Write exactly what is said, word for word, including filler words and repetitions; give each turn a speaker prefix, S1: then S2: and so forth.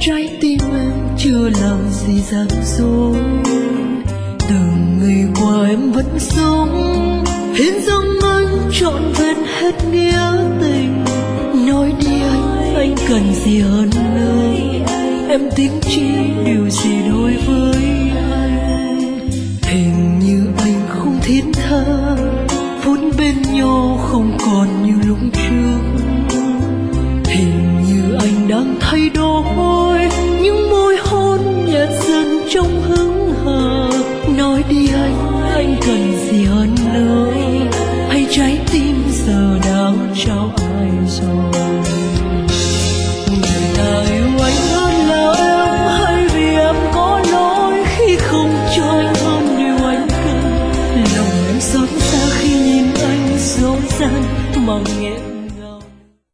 S1: trái tim em chưa làm gì gian dối. Từng ngày qua em vẫn sống hiến dâng anh trọn vẹn hết nghĩa tình. Nói đi anh, anh cần gì hơn nữa, em tính chi điều gì đối với anh. Hình như anh không thiết tha, phút bên nhau không còn như lúc trước. Hình như anh đang thay đổi